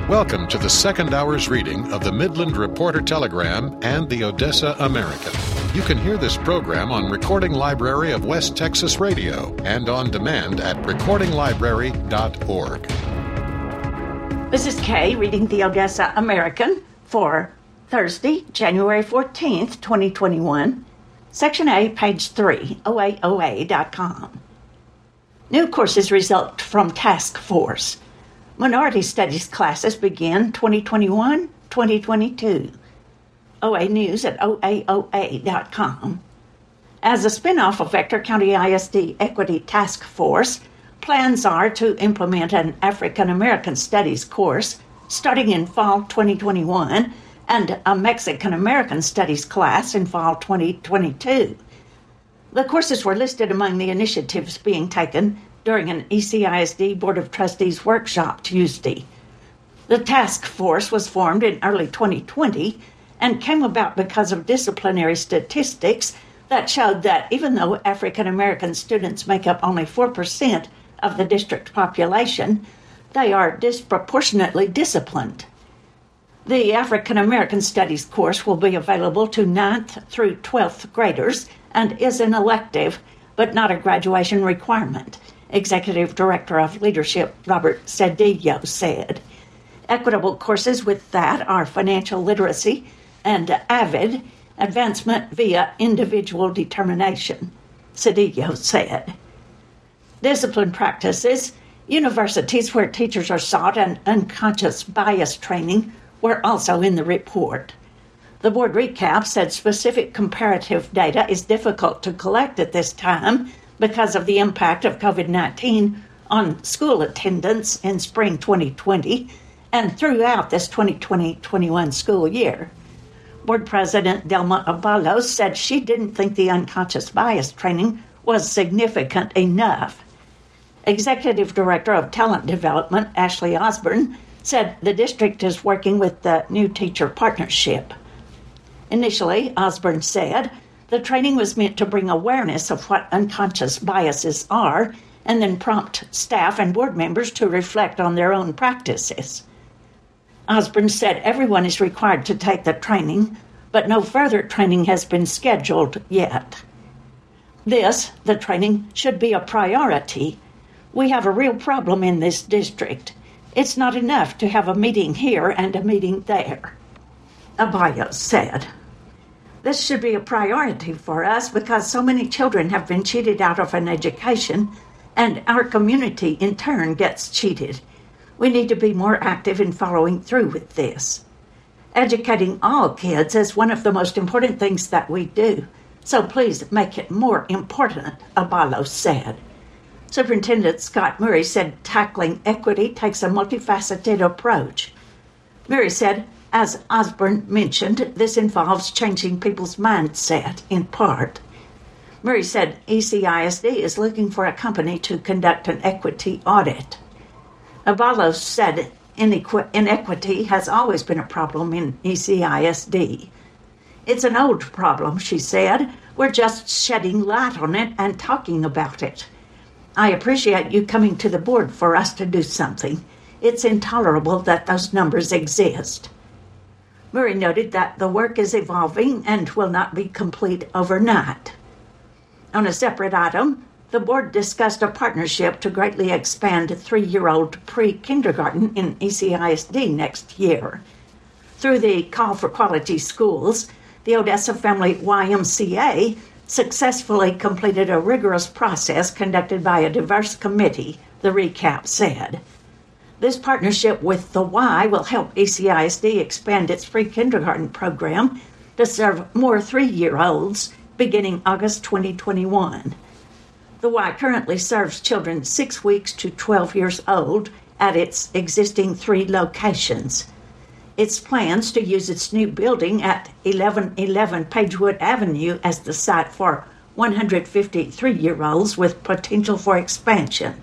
Welcome to the second hour's reading of the Midland Reporter Telegram and the Odessa American. You can hear this program on Recording Library of West Texas Radio and on demand at recordinglibrary.org. This is Kay reading the Odessa American for Thursday, January 14th, 2021. Section A, page 3, OAOA.com. New courses result from task force. Minority Studies classes begin 2021-2022. OA News at OAOA.com. As a spinoff of Ector County ISD Equity Task Force, plans are to implement an African American Studies course starting in fall 2021 and a Mexican American Studies class in fall 2022. The courses were listed among the initiatives being taken during an ECISD Board of Trustees workshop Tuesday. The task force was formed in early 2020 and came about because of disciplinary statistics that showed that even though African American students make up only 4% of the district population, they are disproportionately disciplined. The African American Studies course will be available to 9th through 12th graders and is an elective, but not a graduation requirement, Executive Director of Leadership Robert Cedillo said. Equitable courses with that are financial literacy and AVID, Advancement via Individual Determination, Cedillo said. Discipline practices, universities where teachers are sought, and unconscious bias training were also in the report. The board recap said specific comparative data is difficult to collect at this time because of the impact of COVID-19 on school attendance in spring 2020 and throughout this 2020-21 school year. Board President Delma Abalos said she didn't think the unconscious bias training was significant enough. Executive Director of Talent Development, Ashley Osborne, said the district is working with the New Teacher Partnership. Initially, Osborne said, the training was meant to bring awareness of what unconscious biases are and then prompt staff and board members to reflect on their own practices. Osborne said everyone is required to take the training, but no further training has been scheduled yet. The training, should be a priority. We have a real problem in this district. It's not enough to have a meeting here and a meeting there, Abayo said. This should be a priority for us because so many children have been cheated out of an education, and our community in turn gets cheated. We need to be more active in following through with this. Educating all kids is one of the most important things that we do, so please make it more important, Abalo said. Superintendent Scott Murray said tackling equity takes a multifaceted approach. Murray said, as Osborne mentioned, this involves changing people's mindset, in part. Murray said ECISD is looking for a company to conduct an equity audit. Avalos said inequity has always been a problem in ECISD. It's an old problem, she said. We're just shedding light on it and talking about it. I appreciate you coming to the board for us to do something. It's intolerable that those numbers exist. Murray noted that the work is evolving and will not be complete overnight. On a separate item, the board discussed a partnership to greatly expand 3-year-old pre-kindergarten in ECISD next year. Through the Call for Quality Schools, the Odessa Family YMCA successfully completed a rigorous process conducted by a diverse committee, the recap said. This partnership with the Y will help ECISD expand its pre-kindergarten program to serve more 3-year-olds beginning August 2021. The Y currently serves children 6 weeks to 12 years old at its existing 3 locations. Its plans to use its new building at 1111 Pagewood Avenue as the site for 150 3-year-olds with potential for expansion.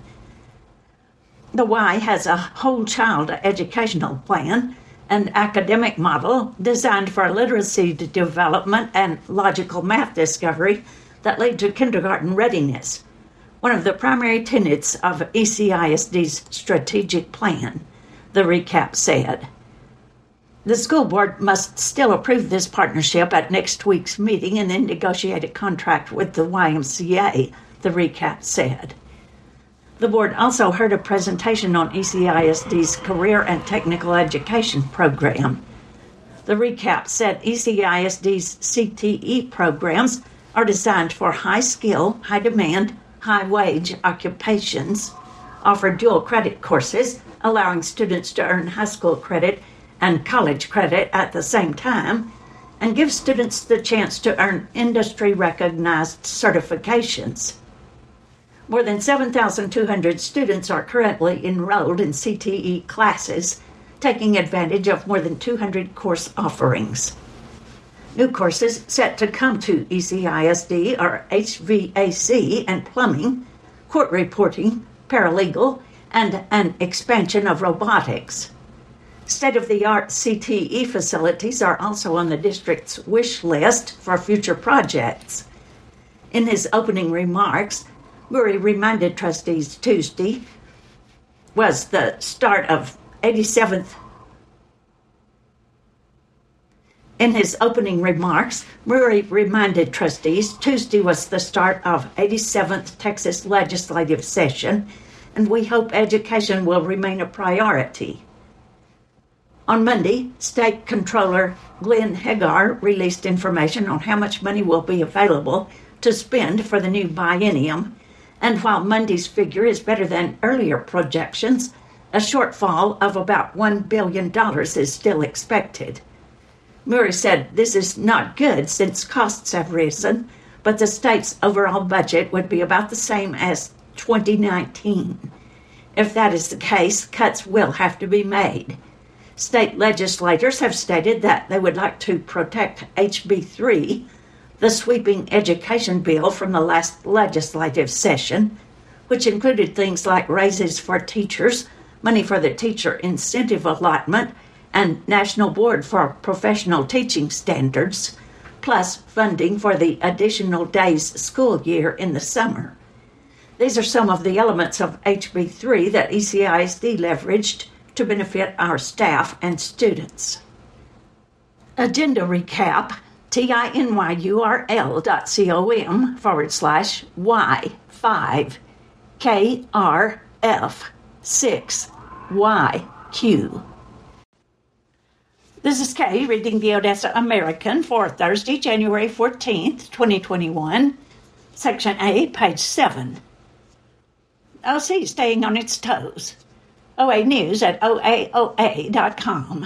The Y has a whole child educational plan, an academic model designed for literacy development and logical math discovery that lead to kindergarten readiness, one of the primary tenets of ECISD's strategic plan. the recap said. The school board must still approve this partnership at next week's meeting and then negotiate a contract with the YMCA, the recap said. The board also heard a presentation on ECISD's Career and Technical Education program. The recap said ECISD's CTE programs are designed for high-skill, high-demand, high-wage occupations, offer dual credit courses, allowing students to earn high school credit and college credit at the same time, and give students the chance to earn industry-recognized certifications. More than 7,200 students are currently enrolled in CTE classes, taking advantage of more than 200 course offerings. New courses set to come to ECISD are HVAC and plumbing, court reporting, paralegal, and an expansion of robotics. State-of-the-art CTE facilities are also on the district's wish list for future projects. In his opening remarks, Murray reminded trustees Tuesday was the start of 87th. In his opening remarks, Murray reminded trustees Tuesday was the start of 87th Texas legislative session, and we hope education will remain a priority. On Monday, State Controller Glenn Hagar released information on how much money will be available to spend for the new biennium, and while Monday's figure is better than earlier projections, a shortfall of about $1 billion is still expected. Murray said this is not good since costs have risen, but the state's overall budget would be about the same as 2019. If that is the case, cuts will have to be made. State legislators have stated that they would like to protect HB 3, the sweeping education bill from the last legislative session, which included things like raises for teachers, money for the teacher incentive allotment, and National Board for Professional Teaching Standards, plus funding for the additional days school year in the summer. These are some of the elements of HB 3 that ECISD leveraged to benefit our staff and students. Agenda recap, tinyurl.com/Y5KRF6YQ. This is Kay reading the Odessa American for Thursday, January 14th, 2021, Section A, page 7. OC staying on its toes. OA News at OAOA.com.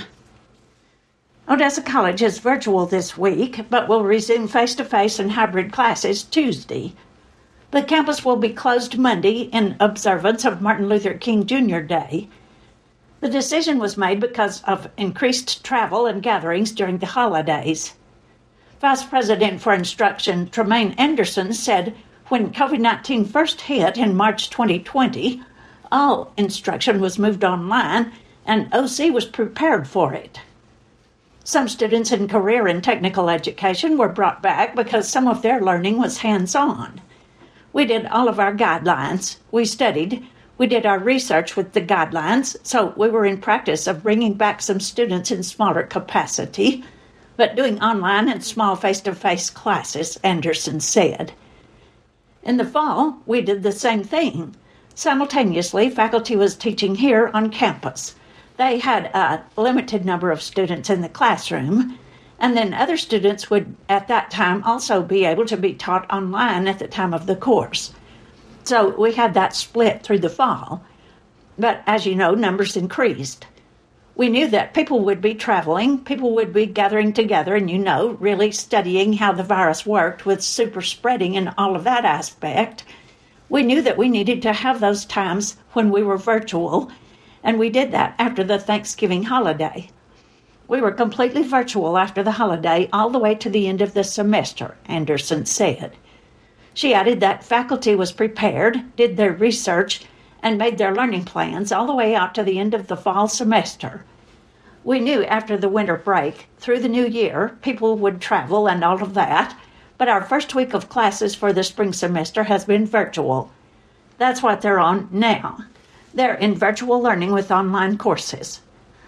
Odessa College is virtual this week, but will resume face-to-face and hybrid classes Tuesday. The campus will be closed Monday in observance of Martin Luther King Jr. Day. The decision was made because of increased travel and gatherings during the holidays. Vice President for Instruction Tremaine Anderson said when COVID-19 first hit in March 2020, all instruction was moved online and OC was prepared for it. Some students in career and technical education were brought back because some of their learning was hands-on. We did all of our guidelines. We studied. We did our research with the guidelines, so we were in practice of bringing back some students in smaller capacity, but doing online and small face-to-face classes, Anderson said. In the fall, we did the same thing. Simultaneously, faculty was teaching here on campus. They had a limited number of students in the classroom, and then other students would at that time also be able to be taught online at the time of the course. So we had that split through the fall. But as you know, numbers increased. We knew that people would be traveling, people would be gathering together, and really studying how the virus worked with super spreading and all of that aspect. We knew that we needed to have those times when we were virtual, and we did that after the Thanksgiving holiday. We were completely virtual after the holiday all the way to the end of the semester, Anderson said. She added that faculty was prepared, did their research, and made their learning plans all the way out to the end of the fall semester. We knew after the winter break, through the new year, people would travel and all of that, but our first week of classes for the spring semester has been virtual. That's what they're on now. They're in virtual learning with online courses.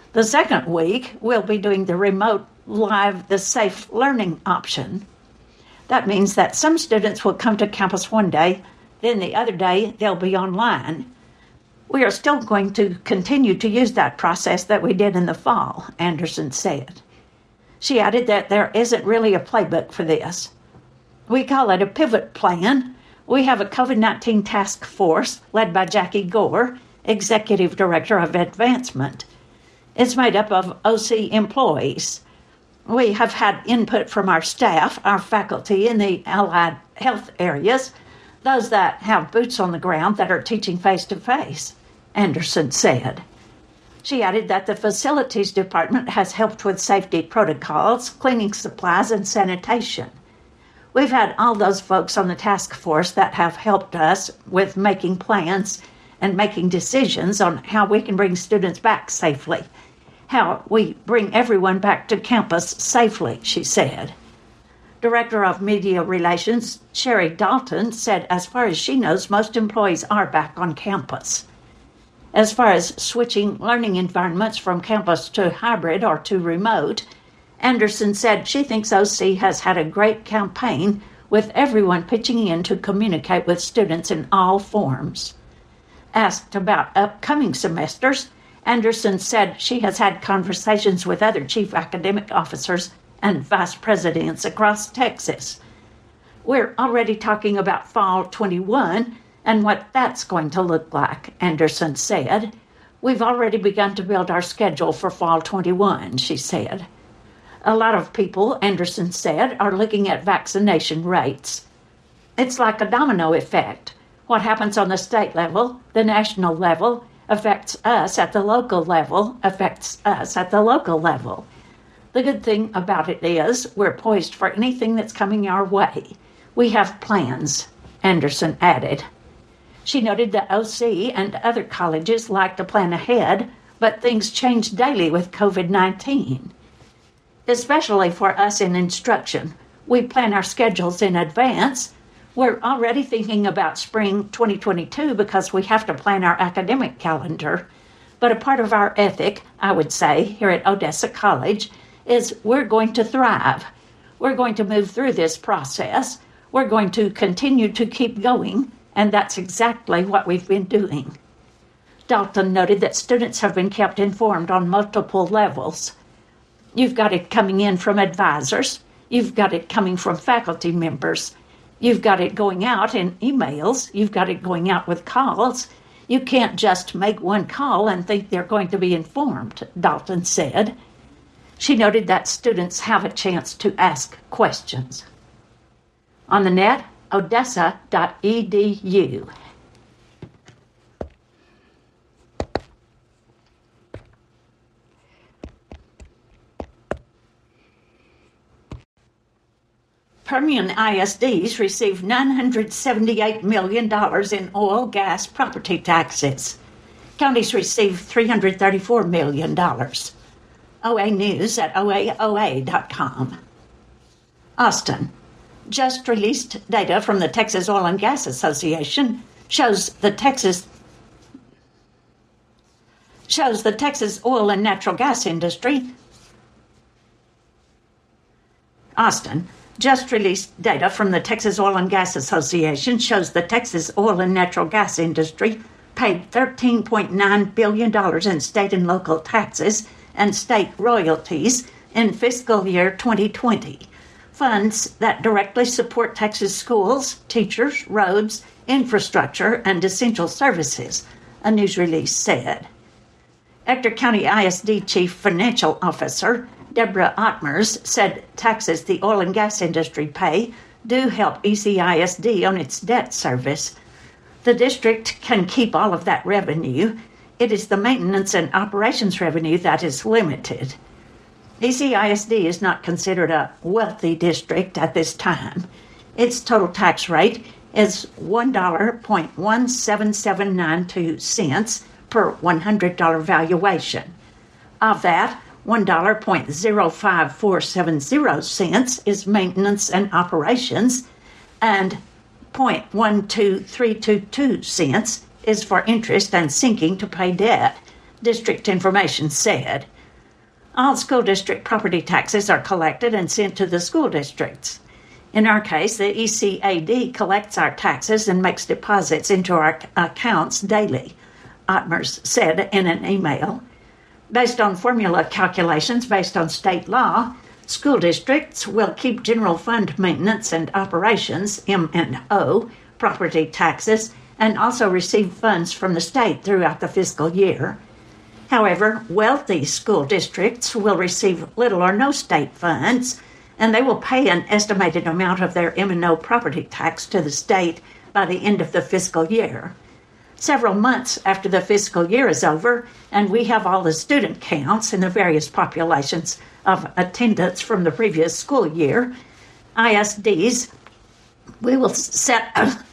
The second week, we'll be doing the remote live, the safe learning option. That means that some students will come to campus one day, then the other day they'll be online. We are still going to continue to use that process that we did in the fall, Anderson said. She added that there isn't really a playbook for this. We call it a pivot plan. We have a COVID-19 task force led by Jackie Gore, Executive Director of Advancement. It's made up of OC employees. We have had input from our staff, our faculty in the allied health areas, those that have boots on the ground that are teaching face-to-face, Anderson said. She added that the facilities department has helped with safety protocols, cleaning supplies, and sanitation. We've had all those folks on the task force that have helped us with making plans and making decisions on how we can bring students back safely, how we bring everyone back to campus safely, she said. Director of Media Relations, Sherry Dalton, said as far as she knows, most employees are back on campus. As far as switching learning environments from campus to hybrid or to remote, Anderson said she thinks OC has had a great campaign with everyone pitching in to communicate with students in all forms. Asked about upcoming semesters, Anderson said she has had conversations with other chief academic officers and vice presidents across Texas. We're already talking about fall 21 and what that's going to look like, Anderson said. We've already begun to build our schedule for fall 21, she said. A lot of people, Anderson said, are looking at vaccination rates. It's like a domino effect. What happens on the state level, the national level, affects us at the local level, affects us at the local level. The good thing about it is we're poised for anything that's coming our way. We have plans, Anderson added. She noted that OC and other colleges like to plan ahead, but things change daily with COVID-19. Especially for us in instruction, we plan our schedules in advance. We're already thinking about spring 2022 because we have to plan our academic calendar. But a part of our ethic, I would say, here at Odessa College, is we're going to thrive. We're going to move through this process. We're going to continue to keep going, and that's exactly what we've been doing. Dalton noted that students have been kept informed on multiple levels. You've got it coming in from advisors. You've got it coming from faculty members. You've got it going out in emails. You've got it going out with calls. You can't just make one call and think they're going to be informed, Dalton said. She noted that students have a chance to ask questions. On the net, odessa.edu. Permian ISDs received $978 million in oil, gas, property taxes. Counties received $334 million. OA News at oaoa.com. Austin. Just released data from the Texas Oil and Gas Association shows the Texas oil and natural gas industry. Austin. Just released data from the Texas Oil and Gas Association shows the Texas oil and natural gas industry paid $13.9 billion in state and local taxes and state royalties in fiscal year 2020. Funds that directly support Texas schools, teachers, roads, infrastructure, and essential services, a news release said. Ector County ISD Chief Financial Officer Deborah Ottmers said taxes the oil and gas industry pay do help ECISD on its debt service. The district can keep all of that revenue. It is the maintenance and operations revenue that is limited. ECISD is not considered a wealthy district at this time. Its total tax rate is $1.17792 per $100 valuation. Of that, $1.0547 is maintenance and operations, and $0.12322 is for interest and sinking to pay debt, district information said. All school district property taxes are collected and sent to the school districts. In our case, the ECAD collects our taxes and makes deposits into our accounts daily, Ottmers said in an email. Based on formula calculations based on state law, school districts will keep general fund maintenance and operations, M&O, property taxes, and also receive funds from the state throughout the fiscal year. However, wealthy school districts will receive little or no state funds, and they will pay an estimated amount of their M&O property tax to the state by the end of the fiscal year. Several months after the fiscal year is over, and we have all the student counts in the various populations of attendance from the previous school year, ISDs, we will set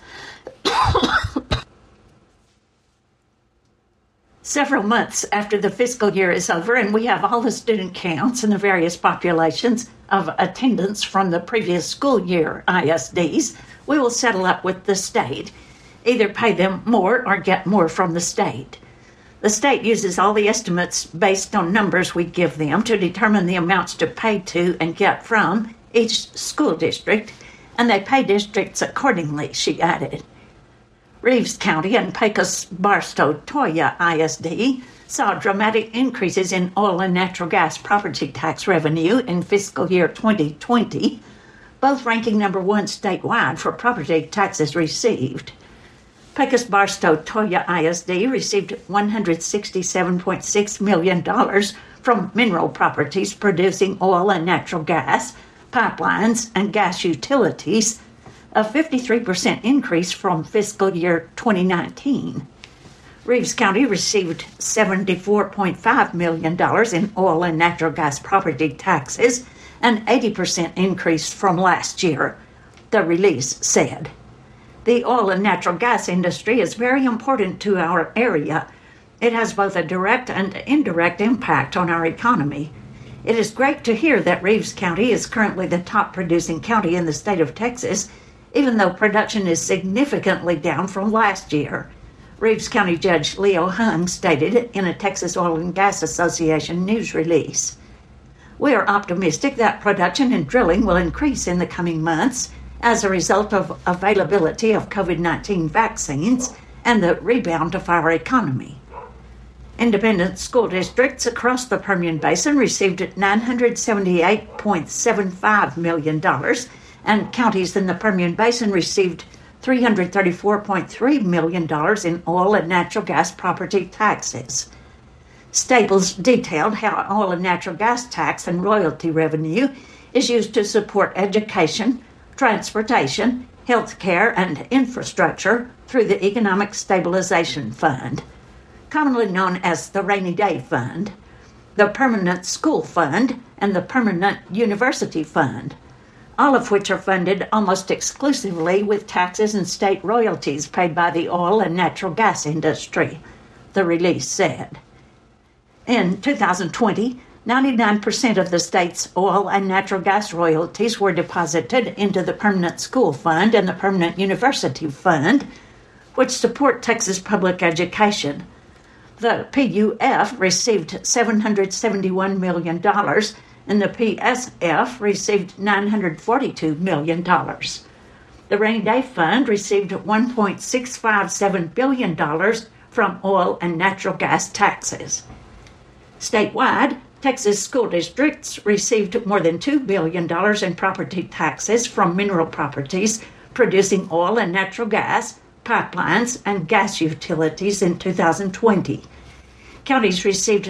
several months after the fiscal year is over and we have all the student counts in the various populations of attendance from the previous school year ISDs, we will settle up with the state, either pay them more or get more from the state. The state uses all the estimates based on numbers we give them to determine the amounts to pay to and get from each school district, and they pay districts accordingly, she added. Reeves County and Pecos-Barstow-Toya ISD saw dramatic increases in oil and natural gas property tax revenue in fiscal year 2020, both ranking number one statewide for property taxes received. Pecos-Barstow-Toya ISD received $167.6 million from mineral properties producing oil and natural gas, pipelines, and gas utilities, a 53% increase from fiscal year 2019. Reeves County received $74.5 million in oil and natural gas property taxes, an 80% increase from last year, the release said. The oil and natural gas industry is very important to our area. It has both a direct and indirect impact on our economy. It is great to hear that Reeves County is currently the top producing county in the state of Texas, even though production is significantly down from last year, Reeves County Judge Leo Hung stated in a Texas Oil and Gas Association news release. We are optimistic that production and drilling will increase in the coming months as a result of availability of COVID-19 vaccines and the rebound of our economy. Independent school districts across the Permian Basin received $978.75 million, and counties in the Permian Basin received $334.3 million in oil and natural gas property taxes. Staples detailed how oil and natural gas tax and royalty revenue is used to support education, transportation, health care, and infrastructure through the Economic Stabilization Fund, commonly known as the Rainy Day Fund, the Permanent School Fund, and the Permanent University Fund, all of which are funded almost exclusively with taxes and state royalties paid by the oil and natural gas industry, the release said. In 2020, 99% of the state's oil and natural gas royalties were deposited into the Permanent School Fund and the Permanent University Fund, which support Texas public education. The PUF received $771 million, and the PSF received $942 million. The Rainy Day Fund received $1.657 billion from oil and natural gas taxes. Statewide, Texas school districts received more than $2 billion in property taxes from mineral properties producing oil and natural gas, pipelines, and gas utilities in 2020. Counties received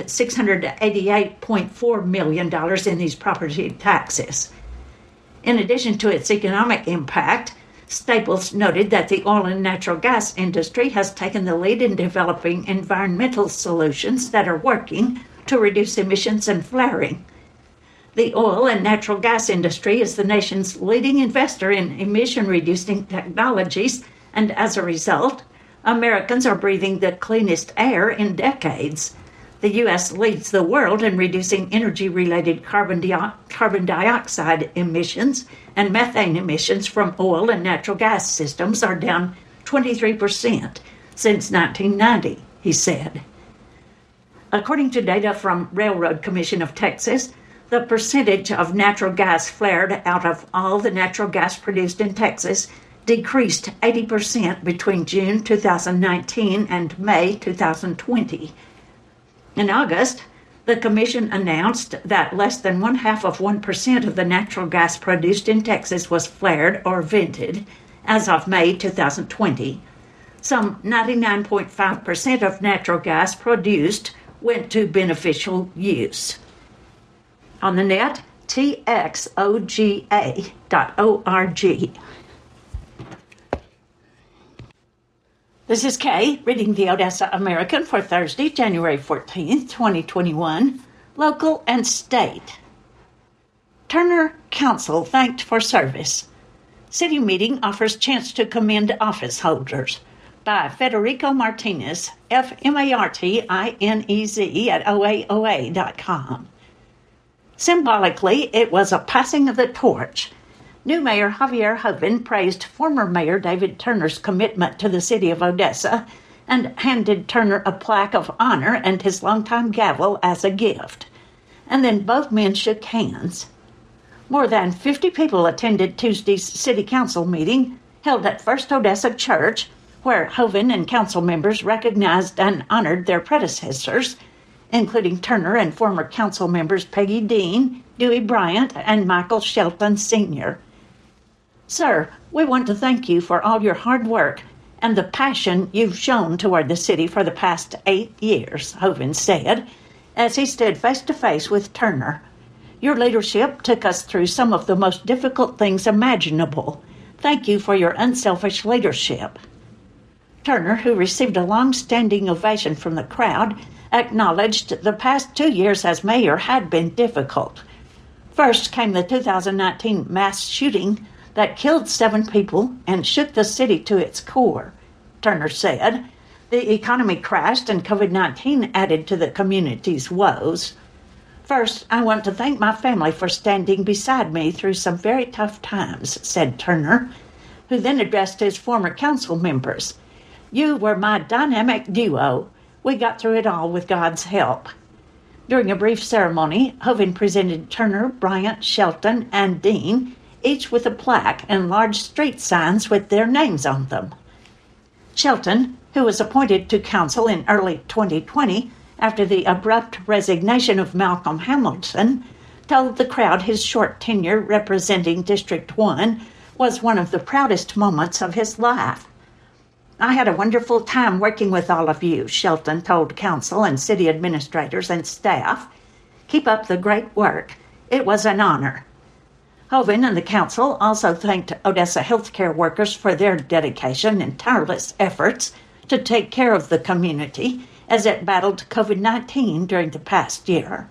$688.4 million in these property taxes. In addition to its economic impact, Staples noted that the oil and natural gas industry has taken the lead in developing environmental solutions that are working to reduce emissions and flaring. The oil and natural gas industry is the nation's leading investor in emission-reducing technologies, and as a result, Americans are breathing the cleanest air in decades. The U.S. leads the world in reducing energy-related carbon dioxide emissions, and methane emissions from oil and natural gas systems are down 23% since 1990, he said. According to data from Railroad Commission of Texas, the percentage of natural gas flared out of all the natural gas produced in Texas decreased 80% between June 2019 and May 2020. In August, the Commission announced that less than 0.5% of the natural gas produced in Texas was flared or vented as of May 2020. Some 99.5% of natural gas produced went to beneficial use. On the net, txoga.org. This is Kay reading the Odessa American for Thursday, January 14th, 2021, local and state. Turner Council thanked for service. City meeting offers chance to commend office holders by Federico Martinez, FMARTINEZ at oaoa.com. Symbolically, it was a passing of the torch. New Mayor Javier Hoven praised former Mayor David Turner's commitment to the city of Odessa and handed Turner a plaque of honor and his longtime gavel as a gift. And then both men shook hands. More than 50 people attended Tuesday's City Council meeting held at First Odessa Church, where Hoven and council members recognized and honored their predecessors, including Turner and former council members Peggy Dean, Dewey Bryant, and Michael Shelton Sr. Sir, we want to thank you for all your hard work and the passion you've shown toward the city for the past 8 years, Hoven said, as he stood face-to-face with Turner. Your leadership took us through some of the most difficult things imaginable. Thank you for your unselfish leadership. Turner, who received a long-standing ovation from the crowd, acknowledged the past 2 years as mayor had been difficult. First came the 2019 mass shooting that killed 7 people and shook the city to its core, Turner said. The economy crashed and COVID-19 added to the community's woes. First, I want to thank my family for standing beside me through some very tough times, said Turner, who then addressed his former council members. You were my dynamic duo. We got through it all with God's help. During a brief ceremony, Hoven presented Turner, Bryant, Shelton, and Dean, each with a plaque and large street signs with their names on them. Shelton, who was appointed to council in early 2020 after the abrupt resignation of Malcolm Hamilton, told the crowd his short tenure representing District 1 was one of the proudest moments of his life. I had a wonderful time working with all of you, Shelton told council and city administrators and staff. Keep up the great work. It was an honor. Hoven and the council also thanked Odessa healthcare workers for their dedication and tireless efforts to take care of the community as it battled COVID-19 during the past year.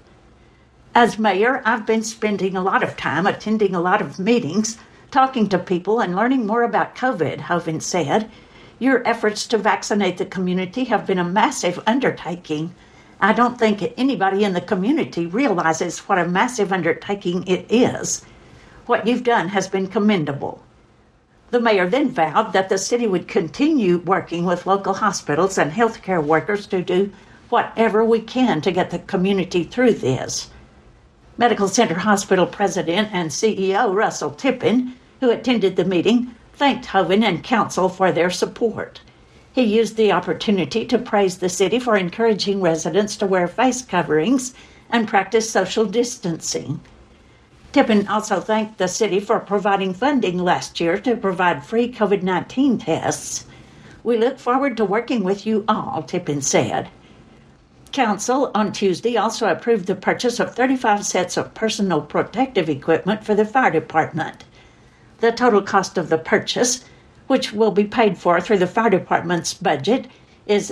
As mayor, I've been spending a lot of time attending a lot of meetings, talking to people and learning more about COVID, Hoven said. Your efforts to vaccinate the community have been a massive undertaking. I don't think anybody in the community realizes what a massive undertaking it is. What you've done has been commendable. The mayor then vowed that the city would continue working with local hospitals and healthcare workers to do whatever we can to get the community through this. Medical Center Hospital President and CEO Russell Tippin, who attended the meeting, thanked Hoven and council for their support. He used the opportunity to praise the city for encouraging residents to wear face coverings and practice social distancing. Tippin also thanked the city for providing funding last year to provide free COVID-19 tests. We look forward to working with you all, Tippin said. Council on Tuesday also approved the purchase of 35 sets of personal protective equipment for the fire department. The total cost of the purchase, which will be paid for through the fire department's budget, is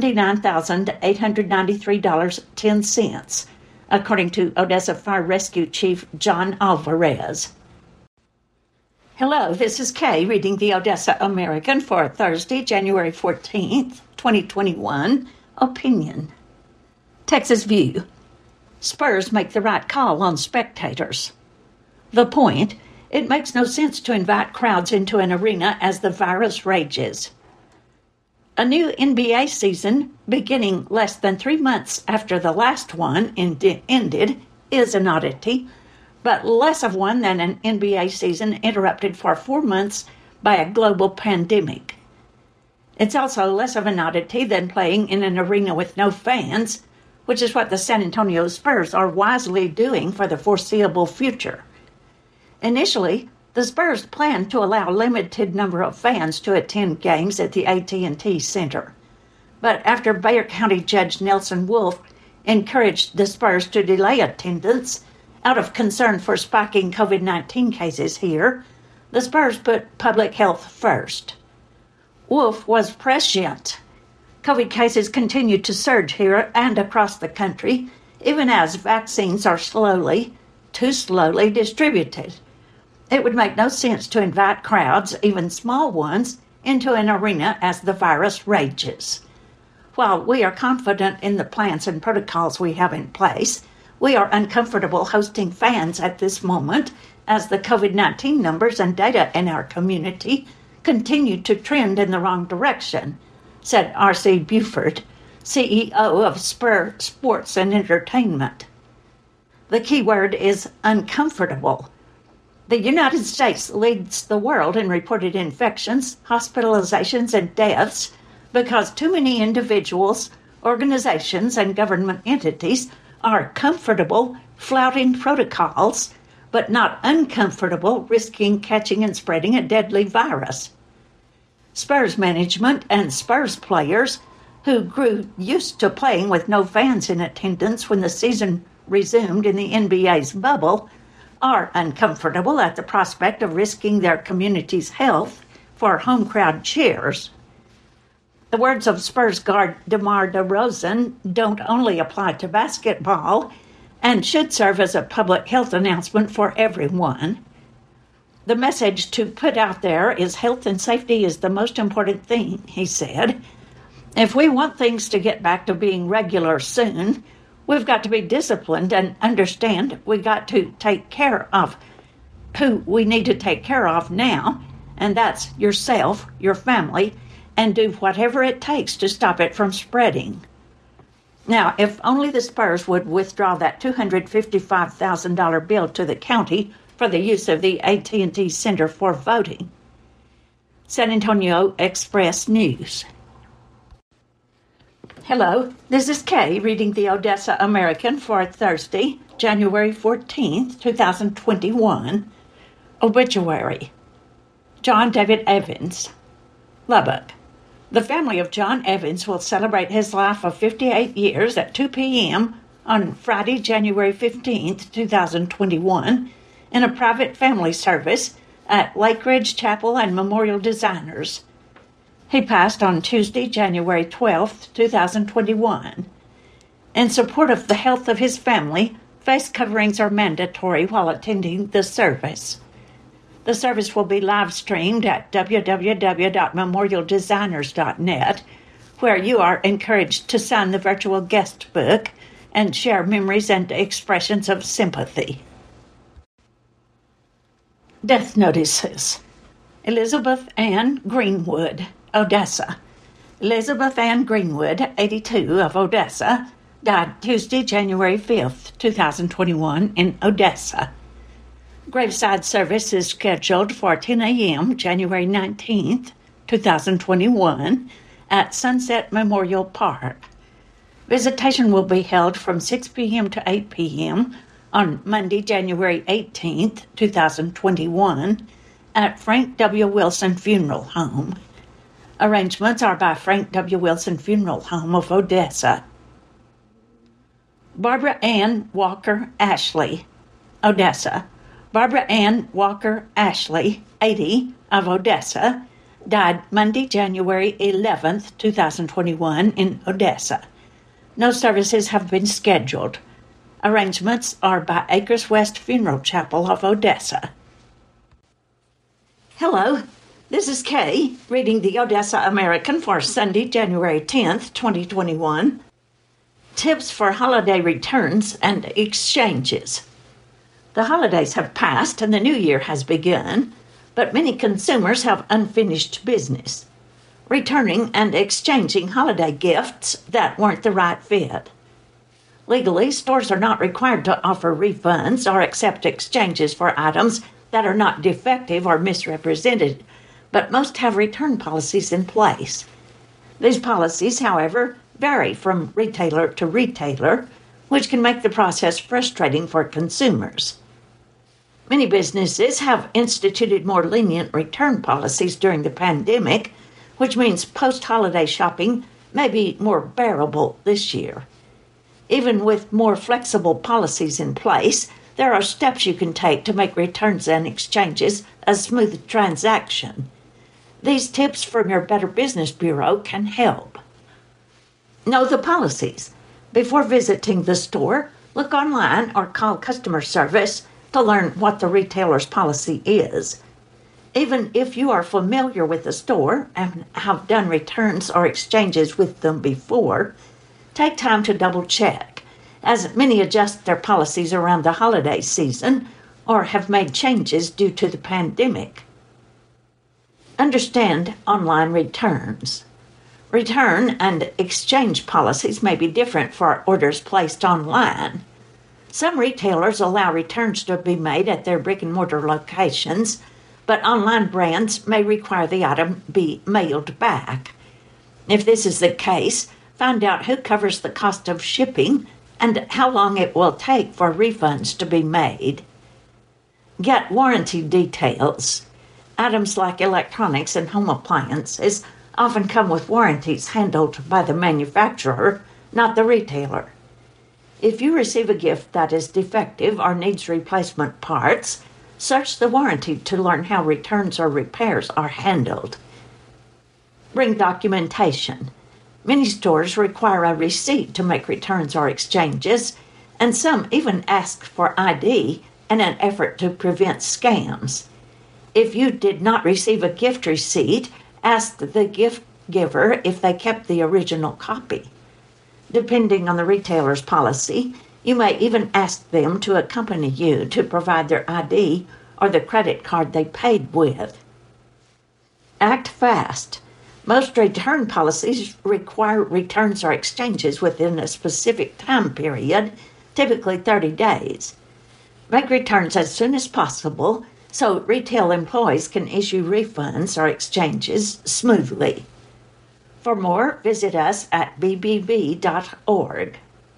$79,893.10, according to Odessa Fire Rescue Chief John Alvarez. Hello, this is Kay reading the Odessa American for Thursday, January 14th, 2021. Opinion. Texas View. Spurs make the right call on spectators. The point, it makes no sense to invite crowds into an arena as the virus rages. A new NBA season, beginning less than 3 months after the last one ended, is an oddity, but less of one than an NBA season interrupted for 4 months by a global pandemic. It's also less of an oddity than playing in an arena with no fans, which is what the San Antonio Spurs are wisely doing for the foreseeable future. Initially, the Spurs planned to allow a limited number of fans to attend games at the AT&T Center. But after Bexar County Judge Nelson Wolff encouraged the Spurs to delay attendance out of concern for spiking COVID-19 cases here, the Spurs put public health first. Wolff was prescient. COVID cases continue to surge here and across the country, even as vaccines are too slowly distributed. It would make no sense to invite crowds, even small ones, into an arena as the virus rages. While we are confident in the plans and protocols we have in place, we are uncomfortable hosting fans at this moment as the COVID-19 numbers and data in our community continue to trend in the wrong direction, said R.C. Buford, CEO of Spur Sports and Entertainment. The key word is uncomfortable. The United States leads the world in reported infections, hospitalizations, and deaths because too many individuals, organizations, and government entities are comfortable flouting protocols, but not uncomfortable risking catching and spreading a deadly virus. Spurs management and Spurs players, who grew used to playing with no fans in attendance when the season resumed in the NBA's bubble, are uncomfortable at the prospect of risking their community's health for home crowd cheers. The words of Spurs guard DeMar DeRozan don't only apply to basketball and should serve as a public health announcement for everyone. The message to put out there is health and safety is the most important thing, he said. If we want things to get back to being regular soon, we've got to be disciplined and understand we got to take care of who we need to take care of now, and that's yourself, your family, and do whatever it takes to stop it from spreading. Now, if only the Spurs would withdraw that $255,000 bill to the county for the use of the AT&T Center for voting. San Antonio Express News. Hello, this is Kay reading the Odessa American for Thursday, January 14th, 2021. Obituary. John David Evans, Lubbock. The family of John Evans will celebrate his life of 58 years at 2 p.m. on Friday, January 15th, 2021, in a private family service at Lake Ridge Chapel and Memorial Designers. He passed on Tuesday, January 12th, 2021. In support of the health of his family, face coverings are mandatory while attending the service. The service will be live-streamed at www.memorialdesigners.net, where you are encouraged to sign the virtual guest book and share memories and expressions of sympathy. Death notices. Elizabeth Ann Greenwood, Odessa. Elizabeth Ann Greenwood, 82, of Odessa, died Tuesday, January 5th, 2021, in Odessa. Graveside service is scheduled for 10 a.m. January 19th, 2021, at Sunset Memorial Park. Visitation will be held from 6 p.m. to 8 p.m. on Monday, January 18th, 2021, at Frank W. Wilson Funeral Home. Arrangements are by Frank W. Wilson Funeral Home of Odessa. Barbara Ann Walker Ashley, Odessa. Barbara Ann Walker Ashley, 80, of Odessa, died Monday, January 11th, 2021, in Odessa. No services have been scheduled. Arrangements are by Acres West Funeral Chapel of Odessa. Hello, this is Kay, reading the Odessa American for Sunday, January 10th, 2021. Tips for holiday returns and exchanges. The holidays have passed and the new year has begun, but many consumers have unfinished business. returning and exchanging holiday gifts that weren't the right fit. Legally, stores are not required to offer refunds or accept exchanges for items that are not defective or misrepresented, but most have return policies in place. These policies, however, vary from retailer to retailer, which can make the process frustrating for consumers. Many businesses have instituted more lenient return policies during the pandemic, which means post-holiday shopping may be more bearable this year. Even with more flexible policies in place, there are steps you can take to make returns and exchanges a smooth transaction. These tips from your Better Business Bureau can help. Know the policies. Before visiting the store, look online or call customer service to learn what the retailer's policy is. Even if you are familiar with the store and have done returns or exchanges with them before, take time to double check, as many adjust their policies around the holiday season or have made changes due to the pandemic. Understand online returns. Return and exchange policies may be different for orders placed online. Some retailers allow returns to be made at their brick-and-mortar locations, but online brands may require the item be mailed back. If this is the case, find out who covers the cost of shipping and how long it will take for refunds to be made. Get warranty details. Items like electronics and home appliances often come with warranties handled by the manufacturer, not the retailer. If you receive a gift that is defective or needs replacement parts, search the warranty to learn how returns or repairs are handled. Bring documentation. Many stores require a receipt to make returns or exchanges, and some even ask for ID in an effort to prevent scams. If you did not receive a gift receipt, ask the gift giver if they kept the original copy. Depending on the retailer's policy, you may even ask them to accompany you to provide their ID or the credit card they paid with. Act fast. Most return policies require returns or exchanges within a specific time period, typically 30 days. Make returns as soon as possible so retail employees can issue refunds or exchanges smoothly. For more, visit us at bbb.org.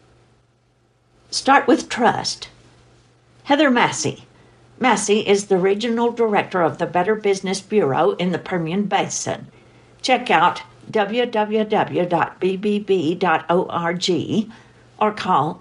Start with trust. Heather Massey. Massey is the Regional Director of the Better Business Bureau in the Permian Basin. Check out www.bbb.org or call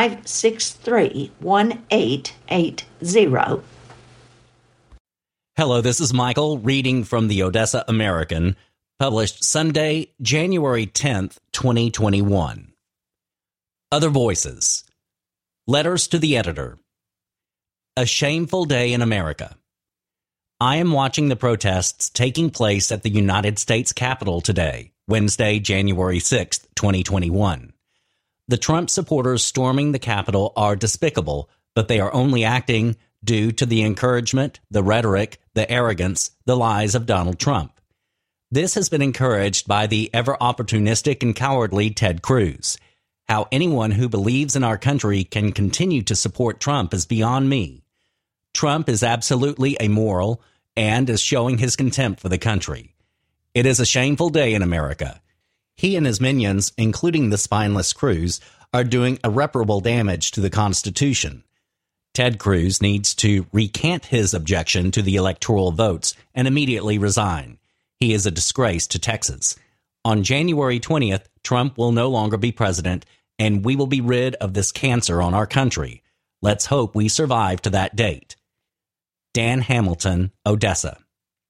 563-1880. Hello, this is Michael reading from the Odessa American, published Sunday, January 10th, 2021. Other Voices. Letters to the Editor. A Shameful Day in America. I am watching the protests taking place at the United States Capitol today, Wednesday, January 6th, 2021. The Trump supporters storming the Capitol are despicable, but they are only acting due to the encouragement, the rhetoric, the arrogance, the lies of Donald Trump. This has been encouraged by the ever-opportunistic and cowardly Ted Cruz. How anyone who believes in our country can continue to support Trump is beyond me. Trump is absolutely amoral and is showing his contempt for the country. It is a shameful day in America. He and his minions, including the spineless Cruz, are doing irreparable damage to the Constitution. Ted Cruz needs to recant his objection to the electoral votes and immediately resign. He is a disgrace to Texas. On January 20th, Trump will no longer be president, and we will be rid of this cancer on our country. Let's hope we survive to that date. Dan Hamilton, Odessa.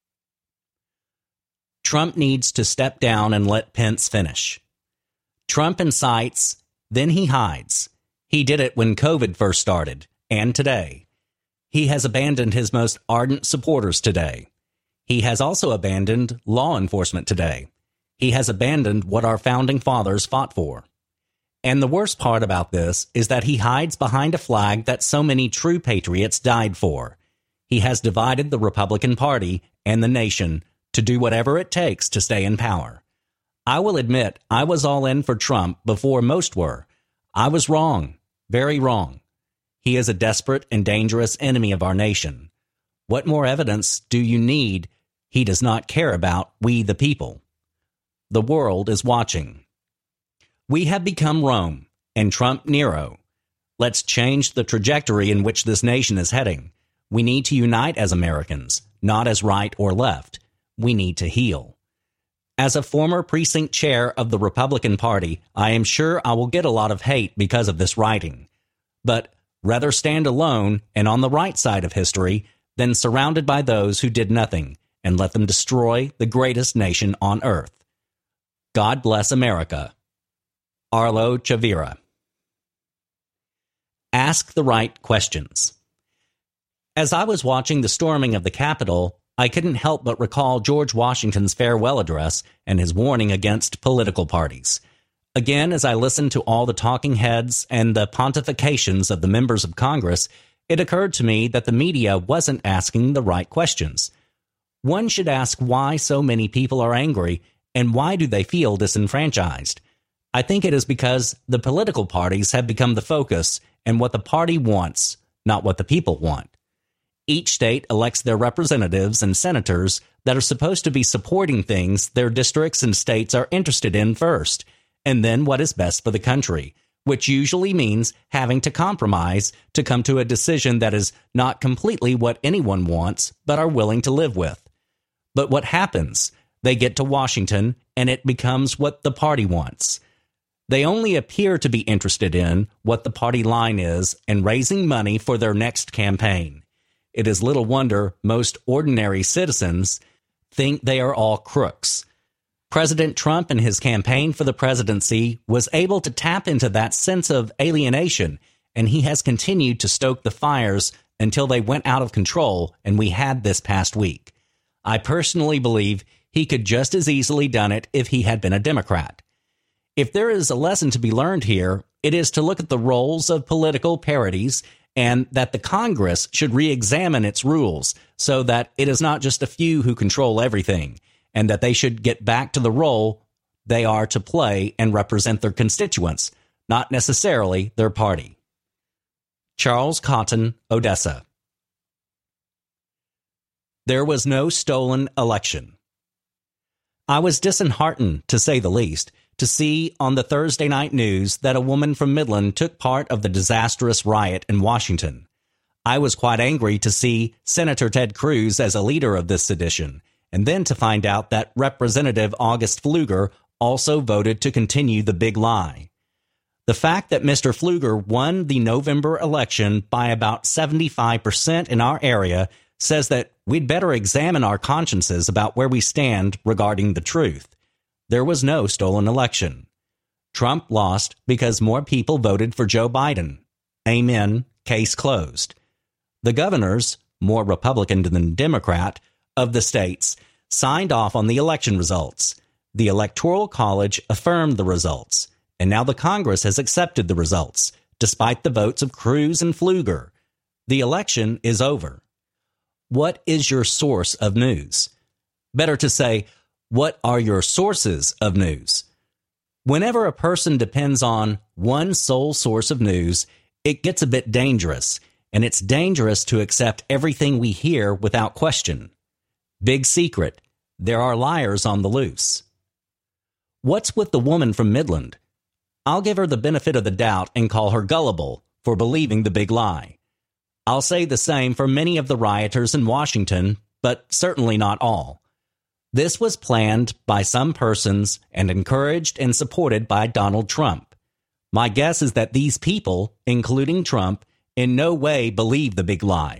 Trump needs to step down and let Pence finish. Trump incites, then he hides. He did it when COVID first started, and today. He has abandoned his most ardent supporters today. He has also abandoned law enforcement today. He has abandoned what our founding fathers fought for. And the worst part about this is that he hides behind a flag that so many true patriots died for. He has divided the Republican Party and the nation to do whatever it takes to stay in power. I will admit I was all in for Trump before most were. I was wrong, very wrong. He is a desperate and dangerous enemy of our nation. What more evidence do you need? He does not care about we the people. The world is watching. We have become Rome and Trump Nero. Let's change the trajectory in which this nation is heading. We need to unite as Americans, not as right or left. We need to heal. As a former precinct chair of the Republican Party, I am sure I will get a lot of hate because of this writing. But rather stand alone and on the right side of history than surrounded by those who did nothing and let them destroy the greatest nation on earth. God bless America. Arlo Chavira. Ask the right questions. As I was watching the storming of the Capitol, I couldn't help but recall George Washington's farewell address and his warning against political parties. Again, as I listened to all the talking heads and the pontifications of the members of Congress, it occurred to me that the media wasn't asking the right questions. One should ask why so many people are angry and why do they feel disenfranchised. I think it is because the political parties have become the focus and what the party wants, not what the people want. Each state elects their representatives and senators that are supposed to be supporting things their districts and states are interested in first, and then what is best for the country, which usually means having to compromise to come to a decision that is not completely what anyone wants, but are willing to live with. But what happens? They get to Washington, and it becomes what the party wants. They only appear to be interested in what the party line is and raising money for their next campaign. It is little wonder most ordinary citizens think they are all crooks. President Trump in his campaign for the presidency was able to tap into that sense of alienation, and he has continued to stoke the fires until they went out of control and we had this past week. I personally believe he could just as easily done it if he had been a Democrat. If there is a lesson to be learned here, it is to look at the roles of political parties and that the Congress should re-examine its rules so that it is not just a few who control everything, and that they should get back to the role they are to play and represent their constituents, not necessarily their party. Charles Cotton, Odessa. There was no stolen election. I was disheartened, to say the least, to see on the Thursday night news that a woman from Midland took part of the disastrous riot in Washington. I was quite angry to see Senator Ted Cruz as a leader of this sedition, and then to find out that Representative August Pfluger also voted to continue the big lie. The fact that Mr. Pfluger won the November election by about 75% in our area says that we'd better examine our consciences about where we stand regarding the truth. There was no stolen election. Trump lost because more people voted for Joe Biden. Amen. Case closed. The governors, more Republican than Democrat, of the states signed off on the election results. The Electoral College affirmed the results, and now the Congress has accepted the results, despite the votes of Cruz and Pfluger. The election is over. What is your source of news? Better to say, what are your sources of news? Whenever a person depends on one sole source of news, it gets a bit dangerous, and it's dangerous to accept everything we hear without question. Big secret, there are liars on the loose. What's with the woman from Midland? I'll give her the benefit of the doubt and call her gullible for believing the big lie. I'll say the same for many of the rioters in Washington, but certainly not all. This was planned by some persons and encouraged and supported by Donald Trump. My guess is that these people, including Trump, in no way believe the big lie.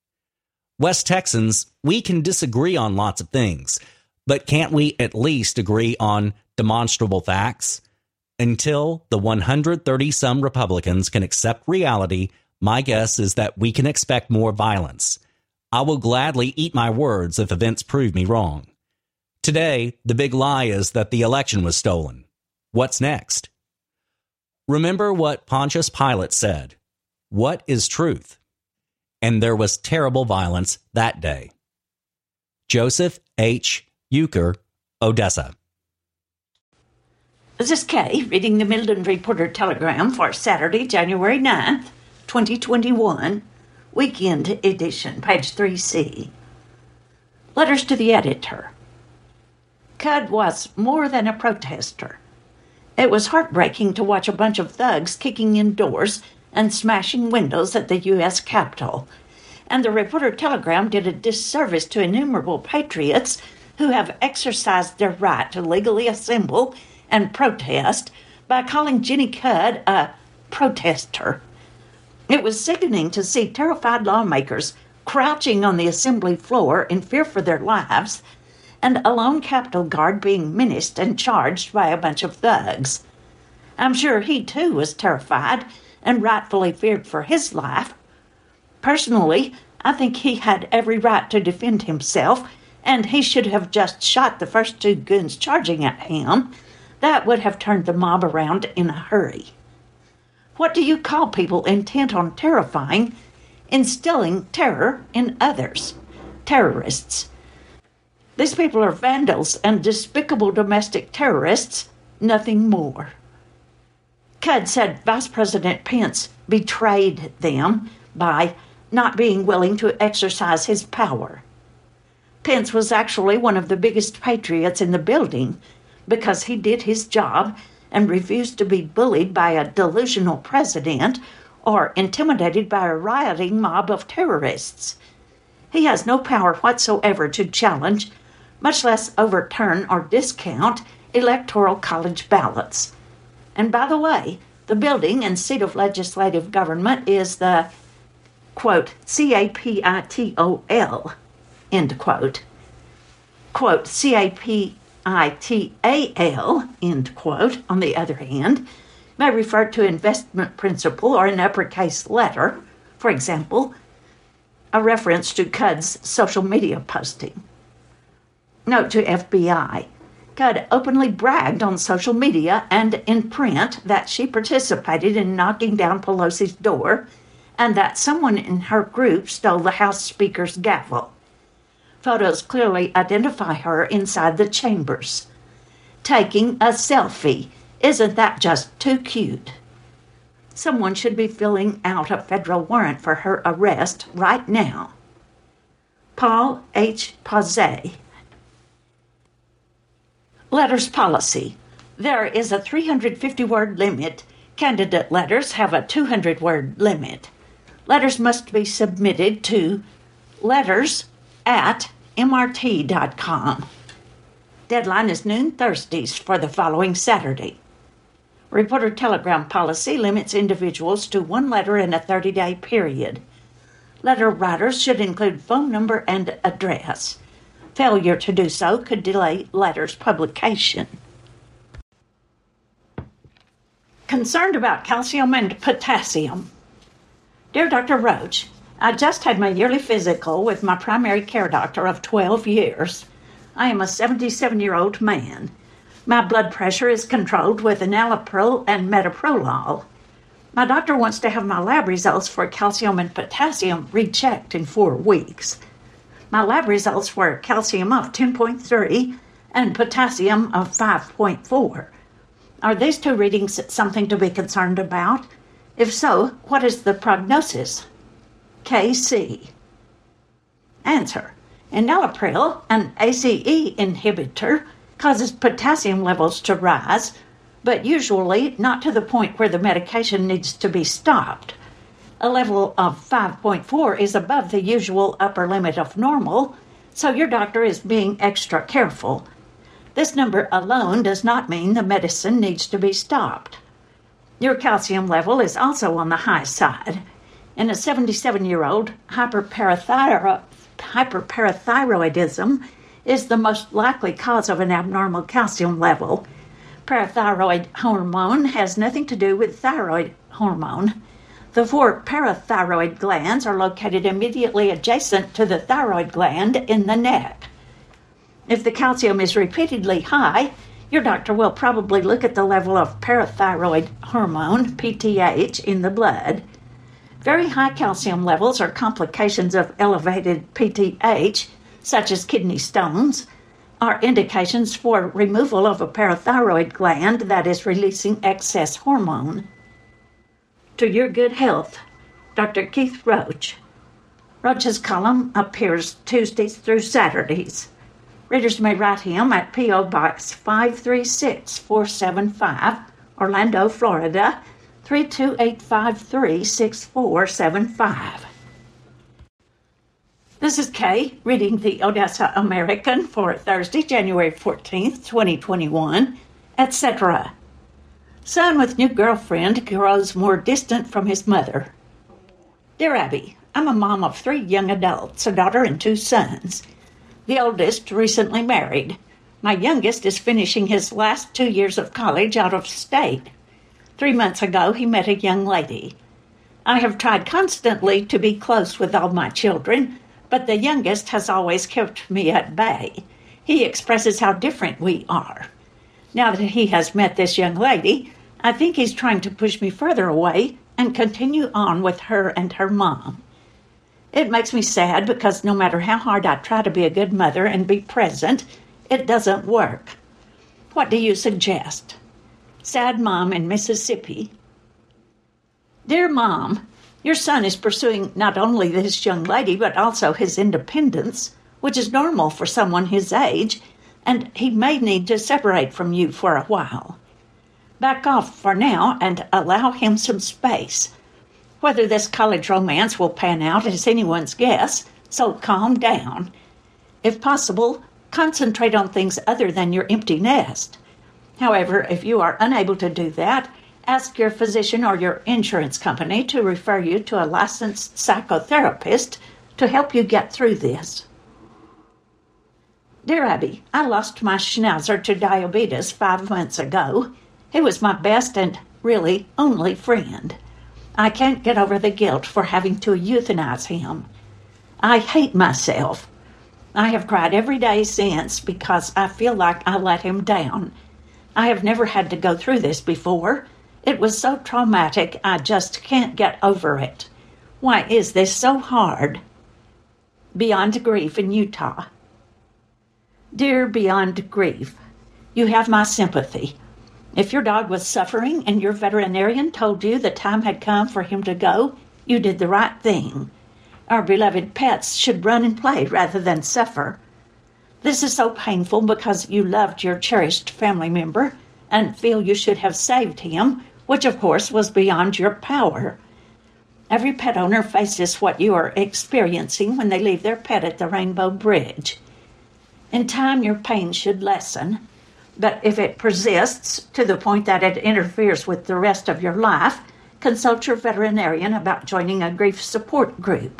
West Texans, we can disagree on lots of things, but can't we at least agree on demonstrable facts? Until the 130-some Republicans can accept reality, my guess is that we can expect more violence. I will gladly eat my words if events prove me wrong. Today, the big lie is that the election was stolen. What's next? Remember what Pontius Pilate said. What is truth? And there was terrible violence that day. Joseph H. Euchre, Odessa. This is Kay reading the Midland Reporter Telegram for Saturday, January 9th, 2021, Weekend Edition, page 3C. Letters to the Editor. Cud was more than a protester. It was heartbreaking to watch a bunch of thugs kicking in doors and smashing windows at the U.S. Capitol, and the Reporter Telegram did a disservice to innumerable patriots who have exercised their right to legally assemble and protest by calling Jenny Cud a protester. It was sickening to see terrified lawmakers crouching on the assembly floor in fear for their lives, and a lone Capitol guard being menaced and charged by a bunch of thugs. I'm sure he too was terrified and rightfully feared for his life. Personally, I think he had every right to defend himself, and he should have just shot the first two goons charging at him. That would have turned the mob around in a hurry. What do you call people intent on instilling terror in others? Terrorists. These people are vandals and despicable domestic terrorists, nothing more. Cud said Vice President Pence betrayed them by not being willing to exercise his power. Pence was actually one of the biggest patriots in the building because he did his job and refused to be bullied by a delusional president or intimidated by a rioting mob of terrorists. He has no power whatsoever to challenge, much less overturn or discount, electoral college ballots. And by the way, the building and seat of legislative government is the, quote, Capitol, end quote. Quote, Capital, end quote, on the other hand, may refer to investment principle or an uppercase letter, for example, a reference to Cud's social media posting. Note to FBI. Cud openly bragged on social media and in print that she participated in knocking down Pelosi's door and that someone in her group stole the House Speaker's gavel. Photos clearly identify her inside the chambers. Taking a selfie. Isn't that just too cute? Someone should be filling out a federal warrant for her arrest right now. Paul H. Pauzet. Letters policy. There is a 350-word limit. Candidate letters have a 200-word limit. Letters must be submitted to letters@mrt.com. Deadline is noon Thursdays for the following Saturday. Reporter Telegram policy limits individuals to one letter in a 30-day period. Letter writers should include phone number and address. Failure to do so could delay letter's publication. Concerned about calcium and potassium. Dear Dr. Roach, I just had my yearly physical with my primary care doctor of 12 years. I am a 77-year-old man. My blood pressure is controlled with enalapril and metoprolol. My doctor wants to have my lab results for calcium and potassium rechecked in 4 weeks. My lab results were calcium of 10.3 and potassium of 5.4. Are these two readings something to be concerned about? If so, what is the prognosis? KC. Answer. Enalapril, an ACE inhibitor, causes potassium levels to rise, but usually not to the point where the medication needs to be stopped. A level of 5.4 is above the usual upper limit of normal, so your doctor is being extra careful. This number alone does not mean the medicine needs to be stopped. Your calcium level is also on the high side. In a 77-year-old, hyperparathyroidism is the most likely cause of an abnormal calcium level. Parathyroid hormone has nothing to do with thyroid hormone. The 4 parathyroid glands are located immediately adjacent to the thyroid gland in the neck. If the calcium is repeatedly high, your doctor will probably look at the level of parathyroid hormone, PTH, in the blood. Very high calcium levels are complications of elevated PTH, such as kidney stones. are indications for removal of a parathyroid gland that is releasing excess hormone. To your good health, Dr. Keith Roach. Roach's column appears Tuesdays through Saturdays. Readers may write him at P.O. Box 536475, Orlando, Florida, 32853, 6475. This is Kay reading the Odessa American for Thursday, January 14th, 2021, etc. Son with new girlfriend grows more distant from his mother. Dear Abby, I'm a mom of 3 young adults, a daughter and 2 sons. The oldest recently married. My youngest is finishing his last 2 years of college out of state. 3 months ago, he met a young lady. I have tried constantly to be close with all my children, but the youngest has always kept me at bay. He expresses how different we are. Now that he has met this young lady, I think he's trying to push me further away and continue on with her and her mom. It makes me sad because no matter how hard I try to be a good mother and be present, it doesn't work. What do you suggest? Sad Mom in Mississippi. Dear Mom, your son is pursuing not only this young lady, but also his independence, which is normal for someone his age, and he may need to separate from you for a while. Back off for now and allow him some space. Whether this college romance will pan out is anyone's guess, so calm down. If possible, concentrate on things other than your empty nest. However, if you are unable to do that, ask your physician or your insurance company to refer you to a licensed psychotherapist to help you get through this. Dear Abby, I lost my schnauzer to diabetes 5 months ago. He was my best and really only friend. I can't get over the guilt for having to euthanize him. I hate myself. I have cried every day since because I feel like I let him down. I have never had to go through this before. It was so traumatic, I just can't get over it. Why is this so hard? Beyond Grief in Utah. Dear Beyond Grief, you have my sympathy. If your dog was suffering and your veterinarian told you the time had come for him to go, you did the right thing. Our beloved pets should run and play rather than suffer. This is so painful because you loved your cherished family member and feel you should have saved him, which of course was beyond your power. Every pet owner faces what you are experiencing when they leave their pet at the Rainbow Bridge. In time, your pain should lessen, but if it persists to the point that it interferes with the rest of your life, consult your veterinarian about joining a grief support group.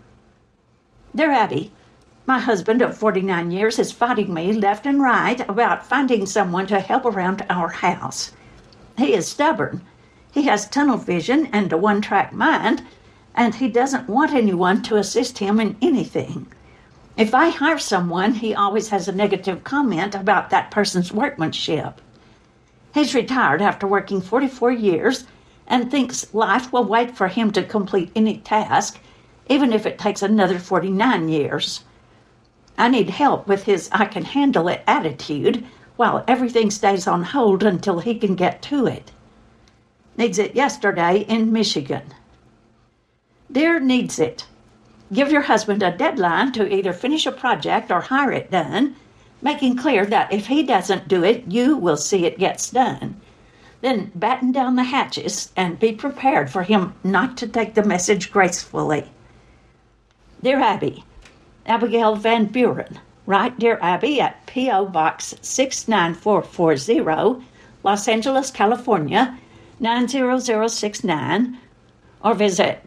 Dear Abby, my husband of 49 years is fighting me left and right about finding someone to help around our house. He is stubborn. He has tunnel vision and a one-track mind, and he doesn't want anyone to assist him in anything. If I hire someone, he always has a negative comment about that person's workmanship. He's retired after working 44 years and thinks life will wait for him to complete any task, even if it takes another 49 years. I need help with his I can handle it attitude while everything stays on hold until he can get to it. Needs it yesterday in Michigan. Dear Needs It, give your husband a deadline to either finish a project or hire it done, making clear that if he doesn't do it, you will see it gets done. Then batten down the hatches and be prepared for him not to take the message gracefully. Dear Abby, Abigail Van Buren, write Dear Abby at P.O. Box 69440, Los Angeles, California, 90069, or visit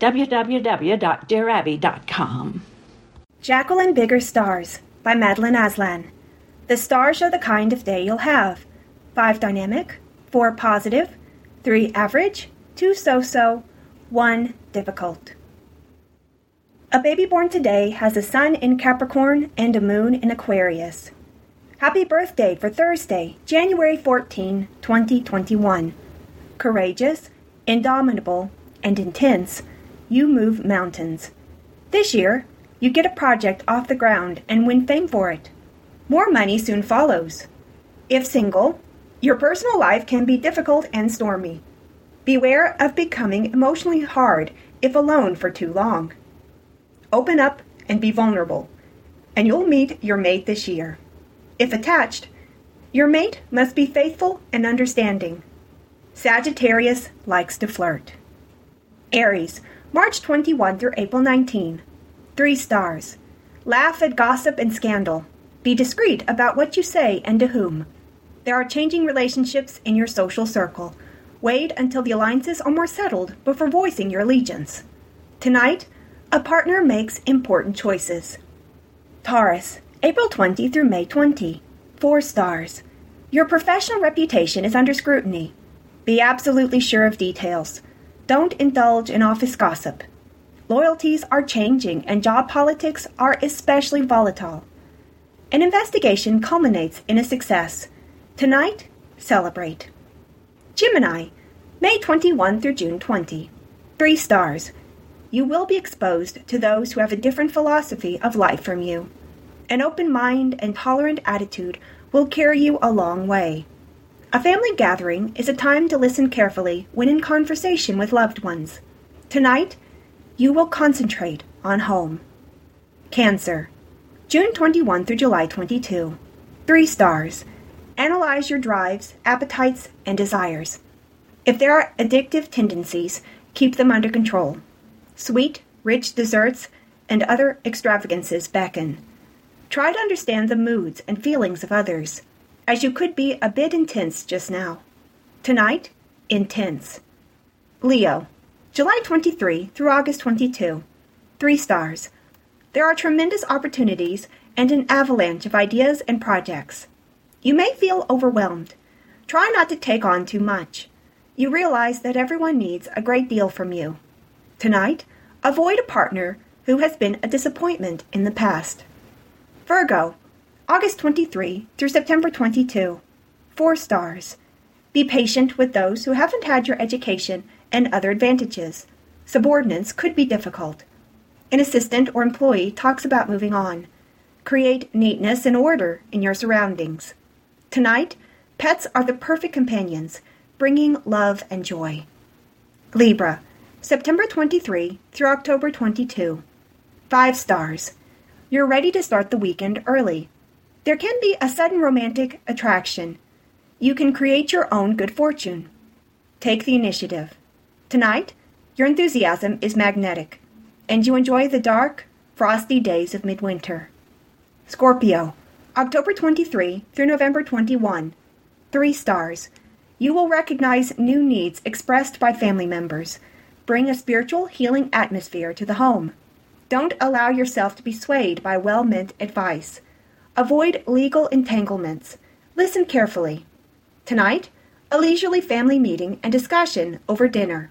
www.dearabby.com. Jacqueline Bigger Stars by Madeline Aslan. The stars are the kind of day you'll have. 5 dynamic, 4 positive, 3 average, 2 so-so, 1 difficult. A baby born today has a sun in Capricorn and a moon in Aquarius. Happy birthday for Thursday, January 14, 2021. Courageous, indomitable, and intense, you move mountains. This year, you get a project off the ground and win fame for it. More money soon follows. If single, your personal life can be difficult and stormy. Beware of becoming emotionally hard if alone for too long. Open up and be vulnerable, and you'll meet your mate this year. If attached, your mate must be faithful and understanding. Sagittarius likes to flirt. Aries, March 21 through April 19. 3 stars. Laugh at gossip and scandal. Be discreet about what you say and to whom. There are changing relationships in your social circle. Wait until the alliances are more settled before voicing your allegiance. Tonight, a partner makes important choices. Taurus, April 20 through May 20. 4 stars. Your professional reputation is under scrutiny. Be absolutely sure of details. Don't indulge in office gossip. Loyalties are changing and job politics are especially volatile. An investigation culminates in a success. Tonight, celebrate. Gemini, May 21 through June 20. 3 stars. You will be exposed to those who have a different philosophy of life from you. An open mind and tolerant attitude will carry you a long way. A family gathering is a time to listen carefully when in conversation with loved ones. Tonight, you will concentrate on home. Cancer, June 21 through July 22. 3 stars. Analyze your drives, appetites, and desires. If there are addictive tendencies, keep them under control. Sweet, rich desserts and other extravagances beckon. Try to understand the moods and feelings of others, as you could be a bit intense just now. Tonight, intense. Leo, July 23 through August 22. 3 stars. There are tremendous opportunities and an avalanche of ideas and projects. You may feel overwhelmed. Try not to take on too much. You realize that everyone needs a great deal from you. Tonight, avoid a partner who has been a disappointment in the past. Virgo, August 23 through September 22. 4 stars. Be patient with those who haven't had your education and other advantages. Subordinates could be difficult. An assistant or employee talks about moving on. Create neatness and order in your surroundings. Tonight, pets are the perfect companions, bringing love and joy. Libra, September 23 through October 22. 5 stars. You're ready to start the weekend early. There can be a sudden romantic attraction. You can create your own good fortune. Take the initiative. Tonight, your enthusiasm is magnetic, and you enjoy the dark, frosty days of midwinter. Scorpio, October 23 through November 21. 3 stars. You will recognize new needs expressed by family members. Bring a spiritual healing atmosphere to the home. Don't allow yourself to be swayed by well-meant advice. Avoid legal entanglements. Listen carefully. Tonight, a leisurely family meeting and discussion over dinner.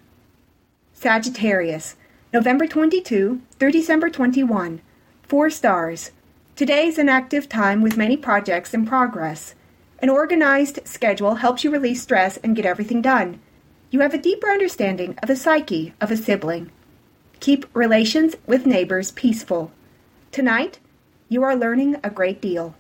Sagittarius, November 22 through December 21. 4 stars. Today's an active time with many projects in progress. An organized schedule helps you release stress and get everything done. You have a deeper understanding of the psyche of a sibling. Keep relations with neighbors peaceful. Tonight, you are learning a great deal.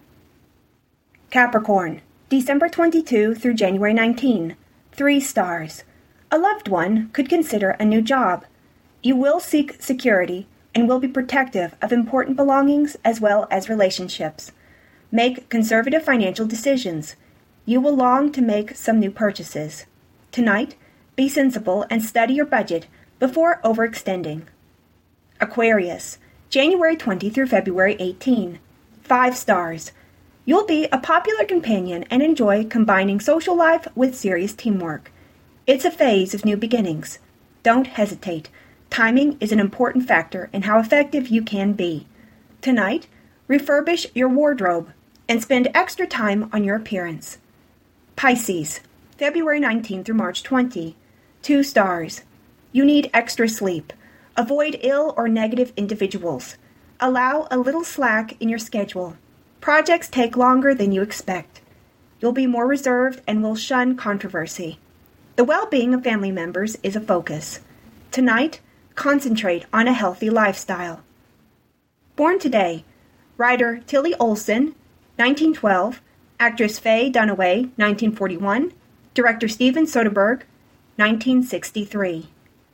Capricorn, December 22 through January 19. 3 stars. A loved one could consider a new job. You will seek security and will be protective of important belongings as well as relationships. Make conservative financial decisions. You will long to make some new purchases. Tonight, be sensible and study your budget before overextending. Aquarius, January 20 through February 18. 5 stars. You'll be a popular companion and enjoy combining social life with serious teamwork. It's a phase of new beginnings. Don't hesitate. Timing is an important factor in how effective you can be. Tonight, refurbish your wardrobe and spend extra time on your appearance. Pisces, February 19 through March 20. 2 stars. You need extra sleep. Avoid ill or negative individuals. Allow a little slack in your schedule. Projects take longer than you expect. You'll be more reserved and will shun controversy. The well-being of family members is a focus. Tonight, concentrate on a healthy lifestyle. Born today, writer Tilly Olson, 1912, actress Faye Dunaway, 1941, director Steven Soderbergh, 1963.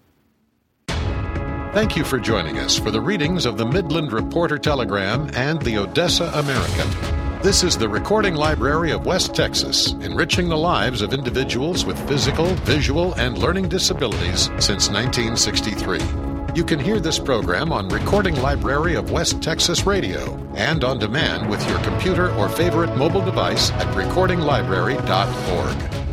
Thank you for joining us for the readings of the Midland Reporter Telegram and the Odessa American. This is the Recording Library of West Texas, enriching the lives of individuals with physical, visual, and learning disabilities since 1963. You can hear this program on Recording Library of West Texas Radio and on demand with your computer or favorite mobile device at recordinglibrary.org.